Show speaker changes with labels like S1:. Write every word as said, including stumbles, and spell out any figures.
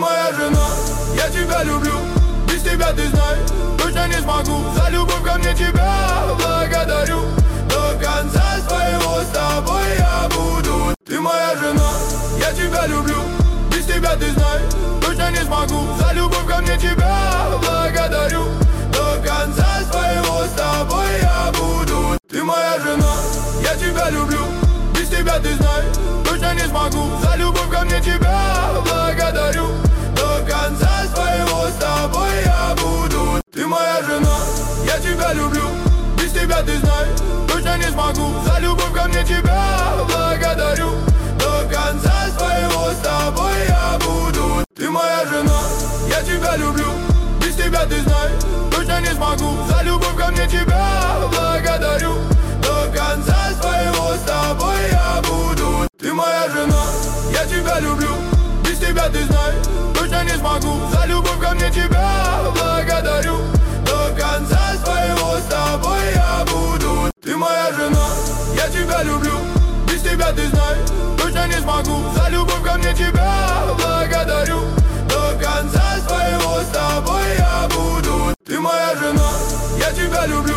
S1: моя жена, я тебя люблю. Без тебя, ты знаешь, точно не смогу. За любовь ко мне тебя благодарю. До конца своего с тобой я буду. Ты моя жена, я тебя люблю. Без тебя, ты знаешь, точно не смогу. За любовь ко мне тебя благодарю. До конца своего с тобой я буду. Ты моя жена, я тебя люблю. Без тебя, ты знаешь, точно не смогу. За любовь ко мне тебя благодарю. До конца своего с тобой я буду. Ты моя жена, я тебя люблю. Без тебя, ты знаешь, точно не смогу. За любовь ко мне тебя благодарю. До конца своего с тобой я буду. Ты моя жена, я тебя люблю. Без тебя, ты знаешь, точно не смогу. За любовь ко мне тебя благодарю. До конца своего с тобой я буду. Ты моя жена, я тебя люблю. Без тебя, ты знаешь, точно не смогу. За любовь ко мне тебя благодарю. До конца своего с тобой я буду. Ты моя жена, я тебя люблю. Без тебя, ты знаешь, точно не смогу. За любовь ко мне тебя благодарю. До конца своего с тобой я буду. Ты моя жена, я тебя люблю.